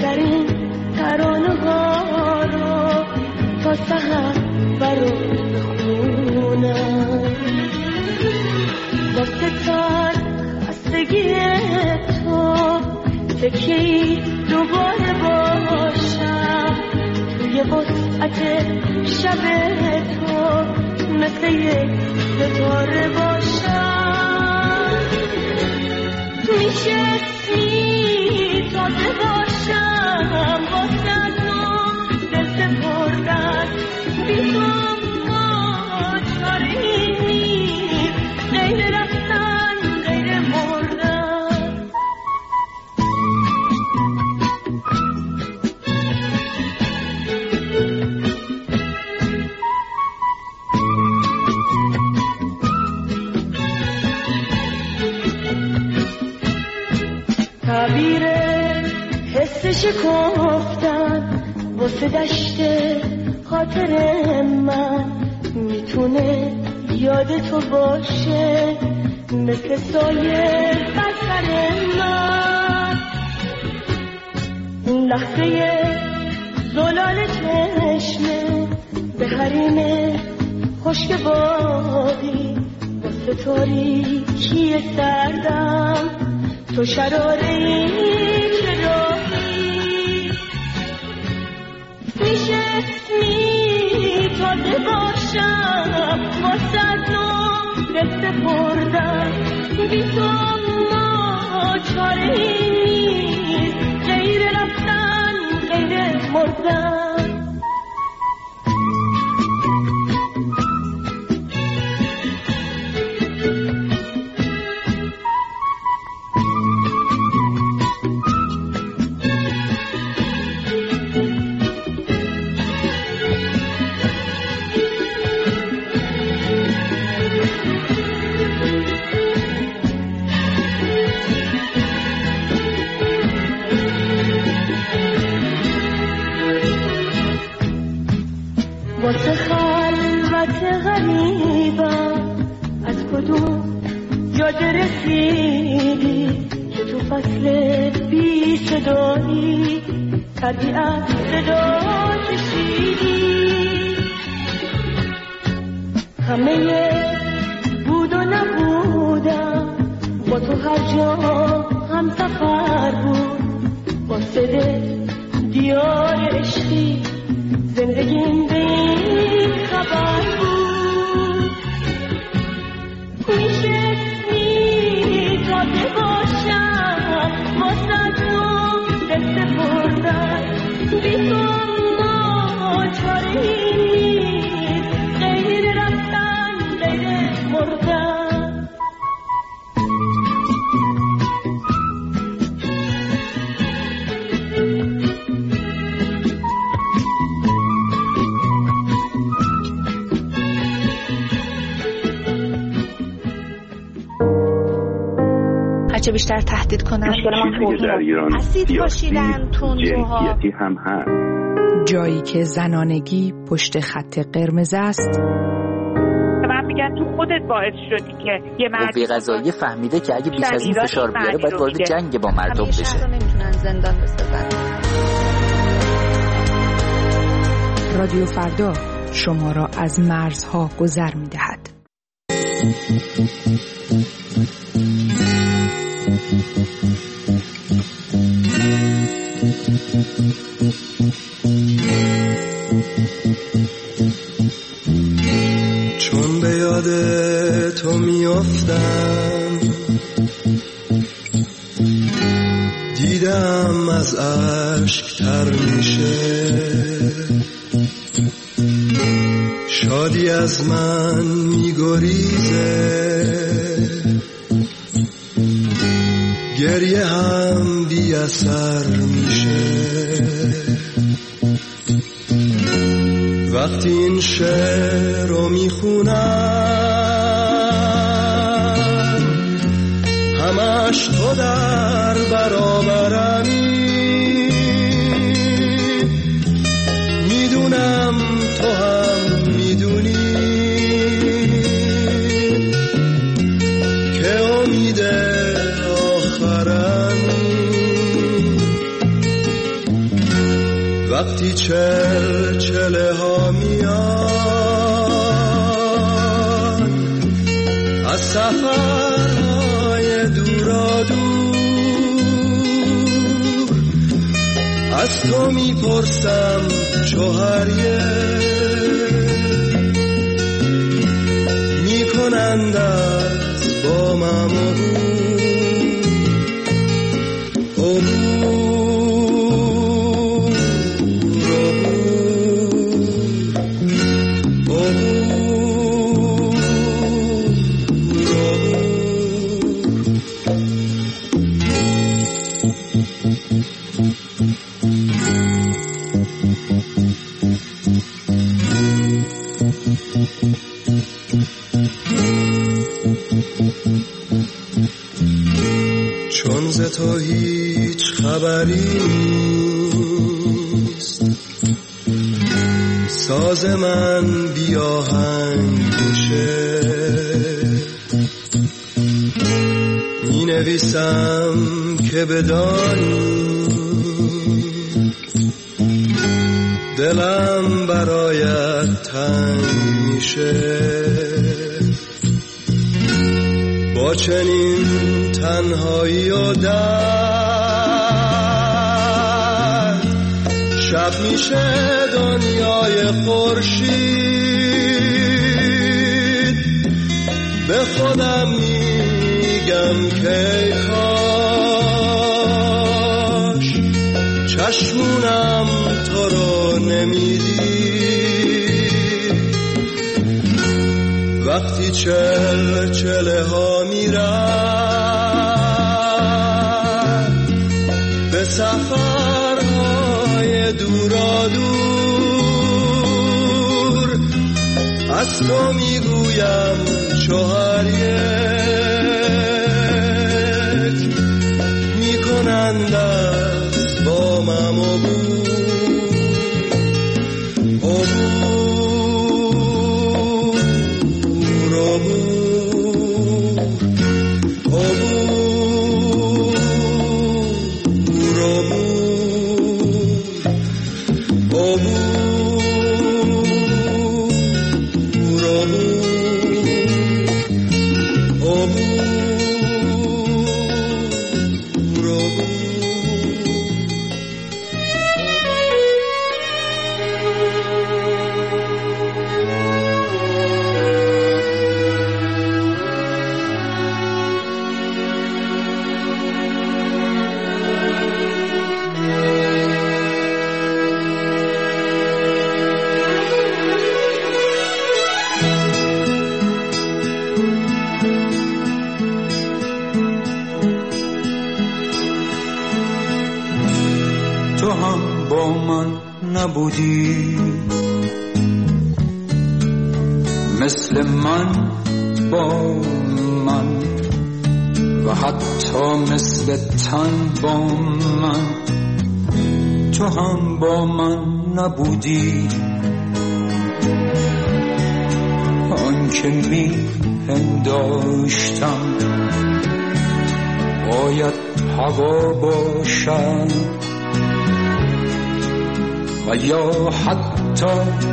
بهترین ترانه ها رو تا سحر برات بخونم. واسه تار خستگی تو تکیه‌ای دوباره باشم، توی وسعت شب تو مثل یک ستاره باشم. میشه اسمی تازه باشم واسه تو دل سپردن، بی تو ما چاره‌ای نیست غیر رفتن غیر مردن. تعبیر حس شکفتن واسه دشت خاطر من میتونه یاد تو باشه مثل سایه بر سر من. اون لحظه زلال چشمه به حریم خشک بادی واسه تاریکی سردم تو شراره‌ای که راهی. میشه اسمی تازه باشم واسه تو دل سپردن، بی تو ما چاره‌ای نیست غیر رفتن غیر مردن. واسه خلوت غریبم از کدوم جاده رسیدی که تو فصل بی صدایی طبیعت صدا کشیدی. همه بود و نبودم با تو هر جا هم سفر بود، واسه دیار عشقی زندگیم به این خبر بود. میشه اسمی تازه باشم واسه تو دل سپردن، بی تو ما چاره‌ای نیست غیر رفتن غیر مردن. هرچه بیشتر تهدید کنن در ایران اسید پاشیدن تندروها هم هست. جایی که زنانگی پشت خط قرمز است. من میگم تو خودت باعث شدی که یه قوه قضاییه فهمیده که اگه بیش از این فشار بیاره باید وارد جنگ با مردم بشه. شهر رو نمیتونن زندان بسازن. رادیو فردا شما را از مرزها گذر میدهد. چون به یاد تو میافتم دیدم از اشک تر میشه، شادی از من میگریزه، گریه هم بی اثر میشه. وقتی این شعر رو میخونم همش تو در برابرمی، میدونم تو هم میدونی که امید آخرمی. وقتی چله ها میان از سفرهای دورا دور، از تو میپرسم چو هریه میکنند از با ممو چون ز تو هیچ خبری نیست، ساز من بیاهنگ میشه، می نویسم که بدانی دلم برایت تنگ میشه. با چنین تنهایی و درد شب میشه دنیای خورشید، به خودم میگم که کاش چشمونم تو رو نمیدید. وقتی چله ها میرن به سفرهای دورا دور، از تو میگویم شوهر یک میکنند از با مم تو هم با من نبودی، مثل من با من و حتی مثل تن با من. تو هم با من نبودی، آن که می پنداشتم باید هوا باشد و یا حتی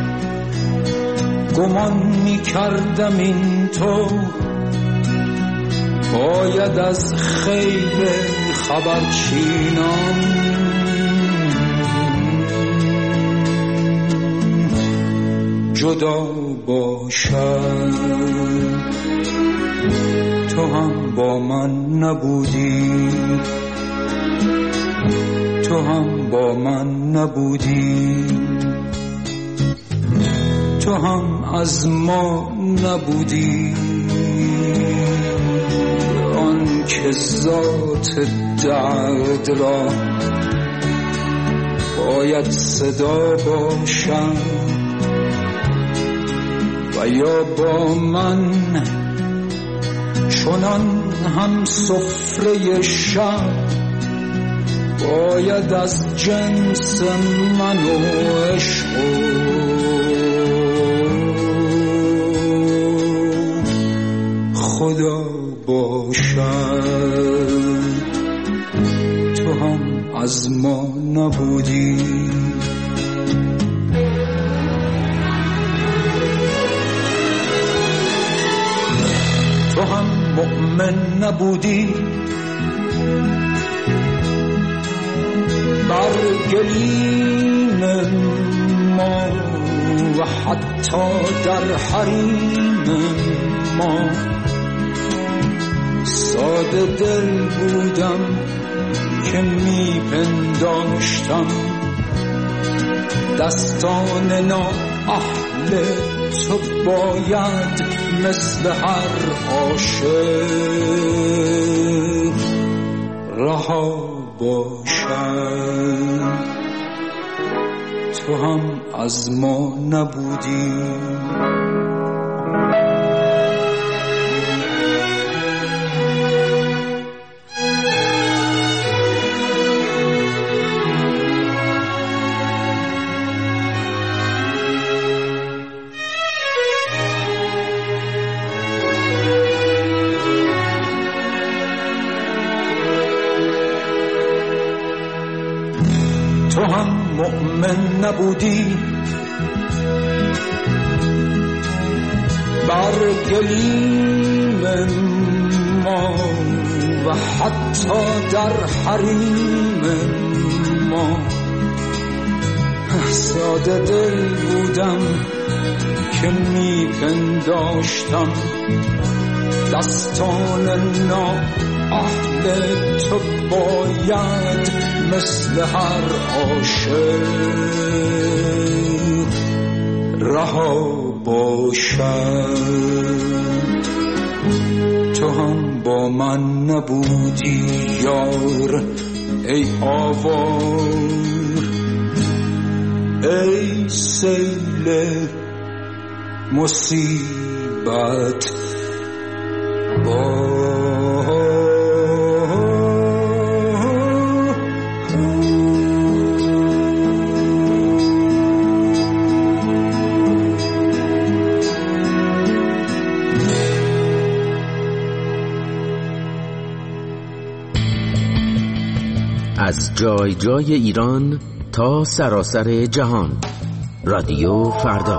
گمان می کردم این تو باید از خیل خبرچینان جدا باشد. تو هم با من نبودی، تو هم با من نبودی، تو هم از ما نبودی. آن که ذات درد را باید صدا باشم و یا با من چنان هم سفره شب باید از جنس من و عشق خدا باشد. تو هم از ما نبودی، نبودی، بر گلیم ما و حتی در حریم ما. ساده دل بودم که میپنداشتم دستان نااهل تو باید مثل هر عاشق رها باشد. تو هم از ما نبودی، تو هم مؤمن نبودی، بر گلیم ما و حتی در حریم ما. ساده دل بودم که میپنداشتم دستان نااهل تو باید مثل هر عاشق رها باشد. تو هم با من نبودی یار ای آوار، ای سیل مصیبت از جای جای ایران تا سراسر جهان، رادیو فردا.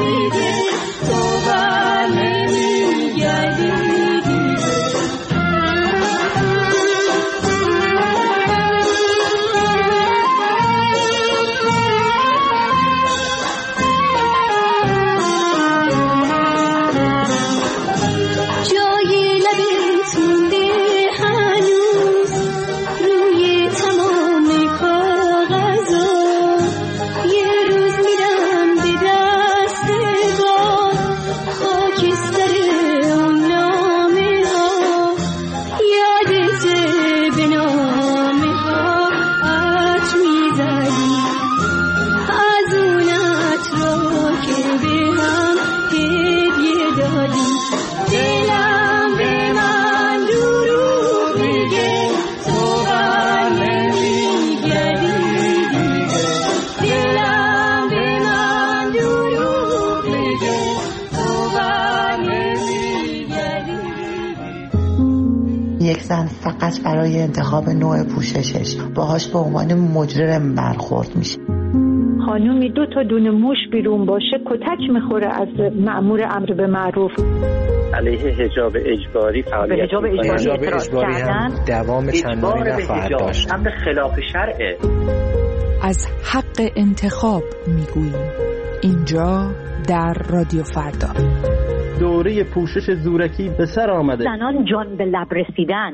یک زن فقط برای انتخاب نوع پوششش باهاش به عنوان مجرم برخورد میشه. خانومی 2 تا دونه موش بیرون باشه کتک میخوره از مأمور امر به معروف. علیه حجاب اجباری فعالیت حجاب اجباری هم دوام چندانی نخواهد داشت. امر خلاف شرعه. از حق انتخاب میگوییم اینجا در رادیو فردا. دوره پوشش زورکی به سر آمده. زنان جان به لب رسیدن.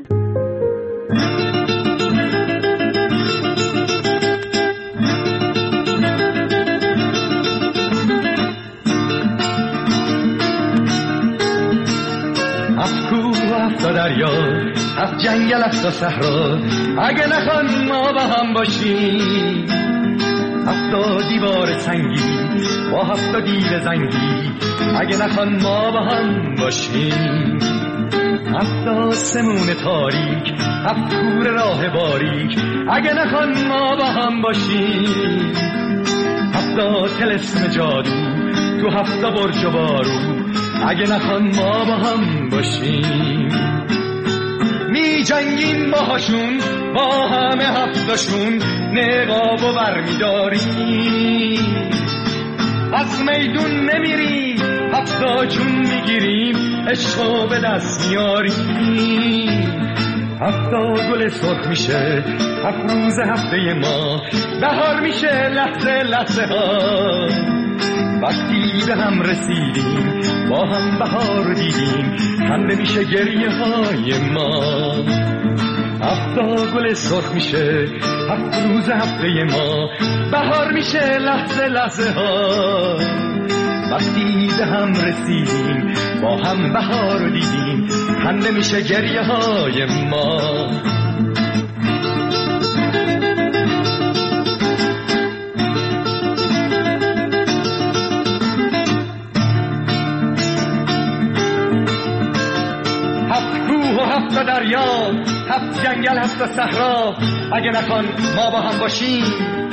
هفت کوه و هفت دریا، هفت جنگل هفت صحرا، اگه نخوان ما با هم باشیم. هفت دیوار سنگی با هفت دیو زنگی، اگه نخوان ما با هم باشیم. هفت آسمون تاریک، هفت کور راه باریک، اگه نخوان ما با هم باشیم. هفت طلسم جادو تو هفت برج و بارو، اگه نخوان ما با هم باشیم. می جنگیم باهاشون با همه هفتاشون، نقاب و برمی داریم. از میدون نمیریم هفتا جون میگیریم، عشقو به دست میاریم. هفتا گل سرخ میشه هفت روز هفته ما، بهار میشه لحظه لحظه ها. وقتی به هم رسیدیم با هم بهار دیدیم، خنده میشه گریه های ما. هفتا گل سرخ میشه هفت روز هفته ما، بهار میشه لحظه لحظه ها. وقتی به هم رسیدیم با هم بهار دیدیم، خنده میشه گریه های ما. هفت دریا، هفت جنگل، هفت صحرا، اگه نخوان ما با هم باشیم.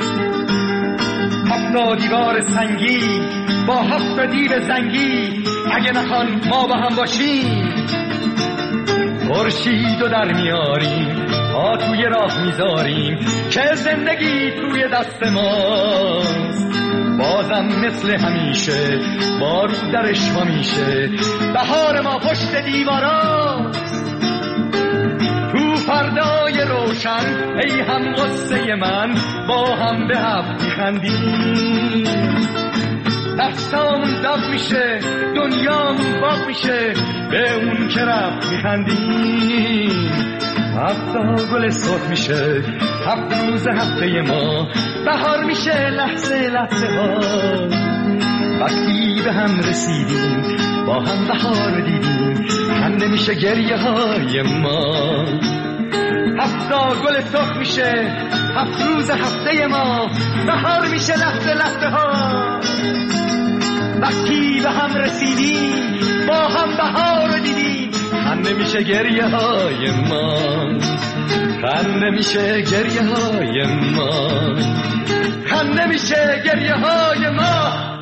هفت دیوار سنگی با هفت دیو زنگی، اگه نخوان ما با هم باشیم. خورشید رو در میاریم، ها توی راه میذاریم، که زندگی توی دست ماست. بازم مثل همیشه بارود درش همیشه، بهار ما پشت دیواراست. تو فردای روشن ای هم غصه من، با هم به هفت میخندیم. دستامون داغ میشه دنیامون باغ میشه، به اون که رفت میخندیم. هفتا گل سرخ میشه هفت روز هفته ما، بهار میشه لحظه لحظه ها. وقتی به هم رسیدیم با هم بهار دیدیم، خنده میشه گریه های ما. هفتا گل سرخ میشه هفت روز هفته ما، بهار میشه لحظه لحظه ها. وقتی به هم رسیدیم با هم بهار دیدیم، خنده میشه گریه های ما. خنده میشه گریه های ما، خنده میشه گریه های ما.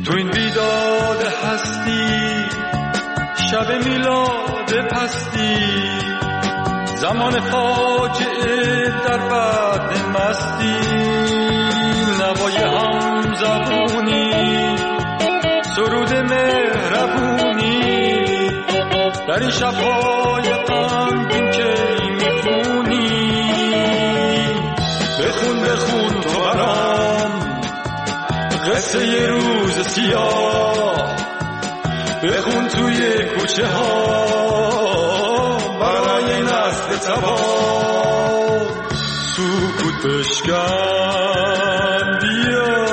تو این بیداد هستی، شب میلاد پستی، زمان فاجعه در بعد مستی، نوای هم زبونی، سرود مهربونی، در این شب‌های غمگین که میخونی. بخون بخون تو برام قصه یه روز سیاه، بخون توی کوچه ها برای نسل تباه. سکوت بشکن بیا،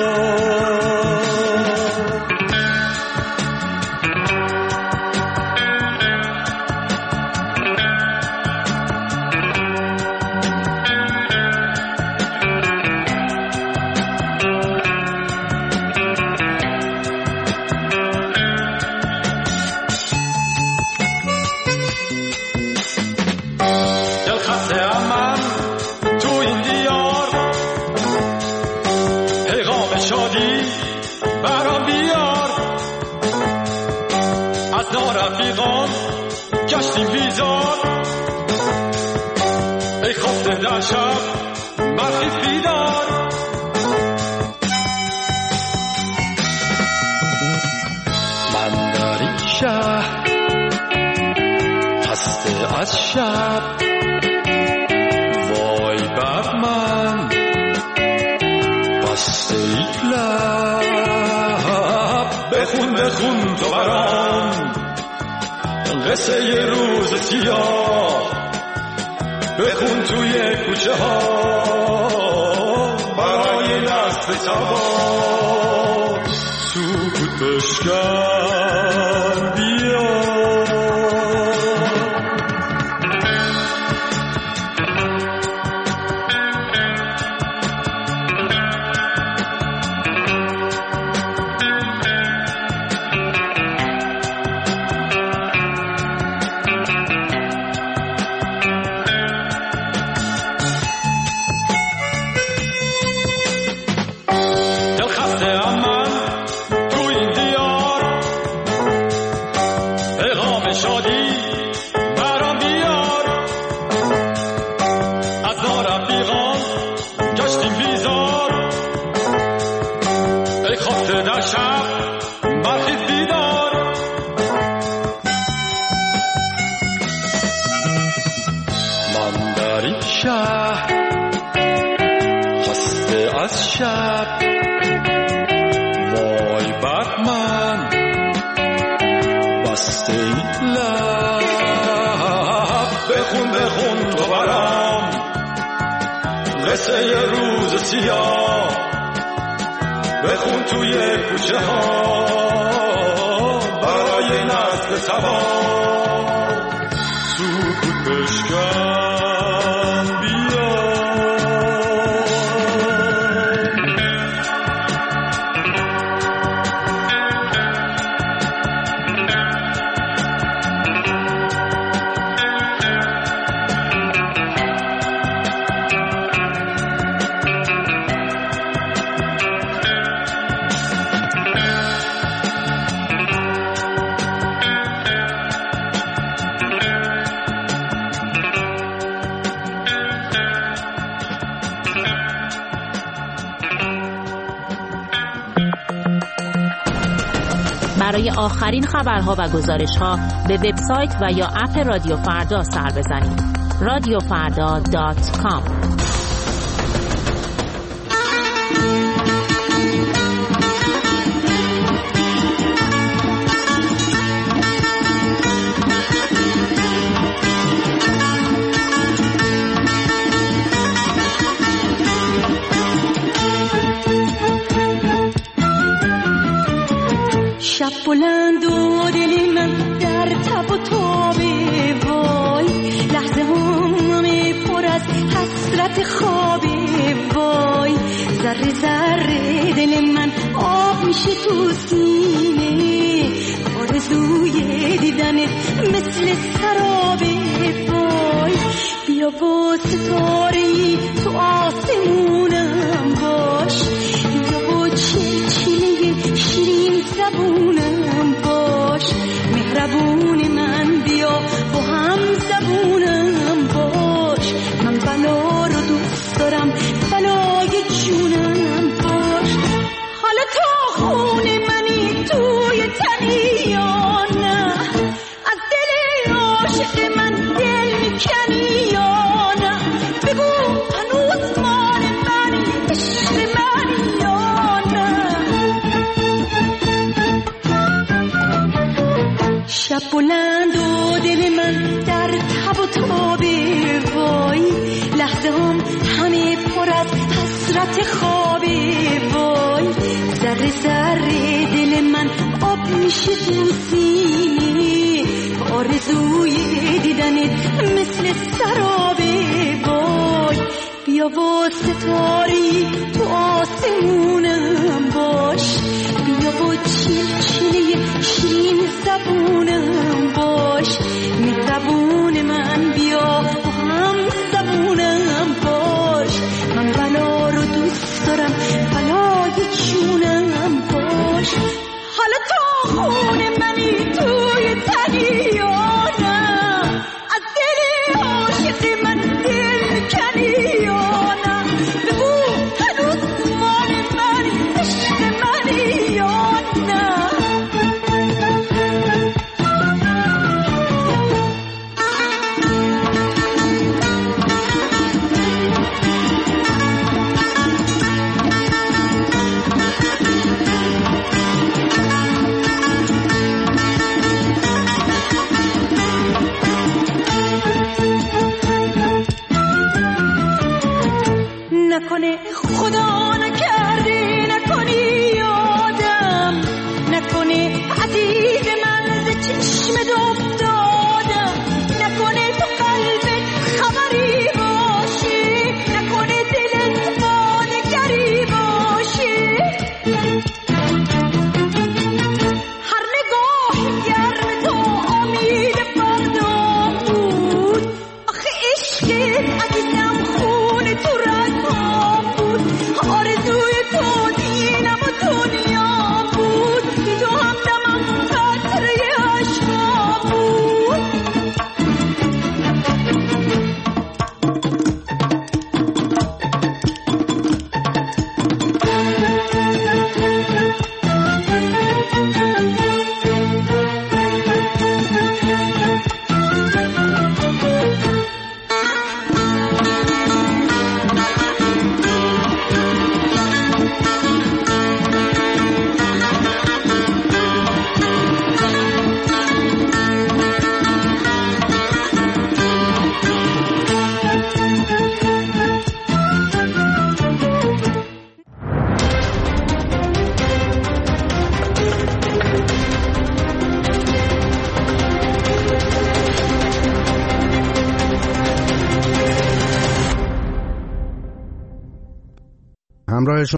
گشتیم بیزار، ای خفته در شب برخیز بیدار. من در این شهر خسته از شب، وای بر من بسته ای لب. بخون بخون تو برام قصه یه روز سیاه، بخون توی کوچه ها برای نسل تباه. سکوت بشکن بیا، قصه یه روز سیاه، بخون توی کوچه ها برای نسل تباه. سکوت بشکن بیا، برای آخرین خبرها و گزارش‌ها به وبسایت و یا اپ رادیو فردا سر بزنید. radiofarda.com. شب بلند و دل من در تب و تابه، وای لحظه همه پر از حسرت خوابه، وای ذره ذره دل من آب میشه تو سینه، آرزوی دیدنت مثل سرابه، وای بیا با ستاره‌ای تو آسمونم باش، بیا با چلچله شیر حسرت خوابی وای ذره ذره دل من آب میشه تو سینه آرزوی دیدنت مثل سرابی وای بیا با ستاری تو آسمونم باش بیا با چلچله شیرین زبونم باش مهربون من بیا با هم زبونم باش من بلا رو دوست دارم بلای جون